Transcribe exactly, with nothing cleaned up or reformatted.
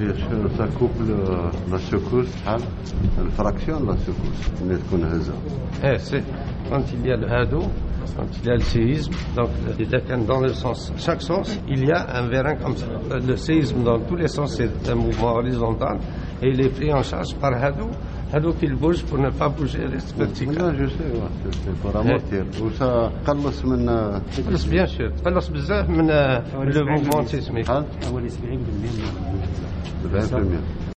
bien sûr, ça coupe le, la secousse, elle fractionne la secousse, mais qu'on هزة. Eh, c'est quand il y a le hado, quand il y a le séisme, donc dans le sens, chaque sens, il y a un vérin comme ça. Le séisme dans tous les sens, c'est un mouvement horizontal et il est pris en charge par hado. Hado qu'il bouge pour ne pas bouger les verticales. Là, je sais, ouais, c'est pour amortir. Ou ça قلص من قلص bien sûr, قلص بزاف من le mouvement sismique. سبعين بالمية